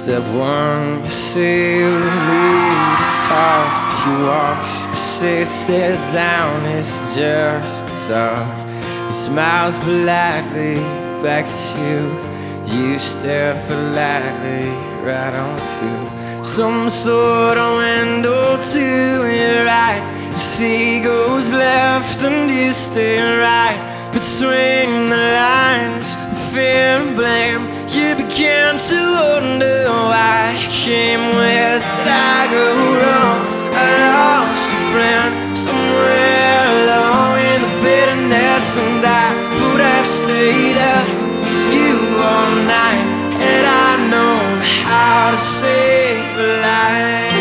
Step one, you say you need to talk. He walks, you say sit down, it's just talk. He smiles politely back at you. You stare politely right on through some sort of window to your right. You see he goes left and you stay right. Between the lines of fear and blame, you began to wonder why you came. Where did I go wrong? I lost a friend somewhere along in the bitterness, and I would have stayed up with you all night had I known how to save a life.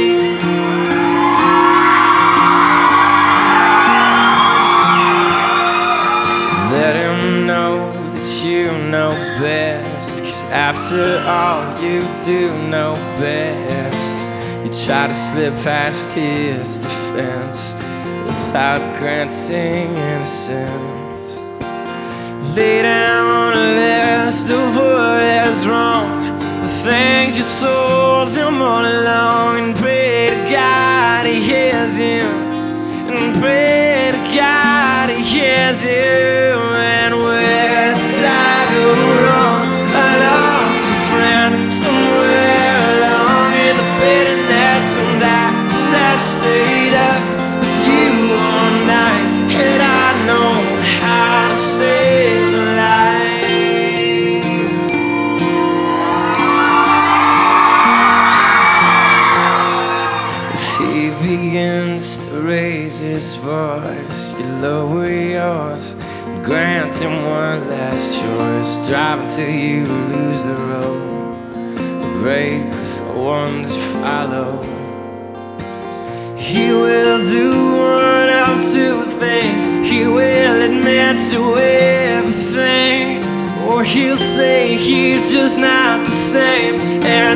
Let him know that you know best, 'cause after all you do know best. You try to slip past his defense without granting innocence. Lay down a list of what is wrong, the things you told him all along, and pray to God he hears you, and pray to God he hears you. And where did I go wrong? I lost a friend somewhere along in the bitterness, and I would have stayed up with you all night had I known how to save a life. As he begins to raise his voice, you lower yours, grant him one last choice. Drive until you lose the road, break with the ones you follow. He will do one of two things. He will admit to everything, or he'll say you're just not the same. And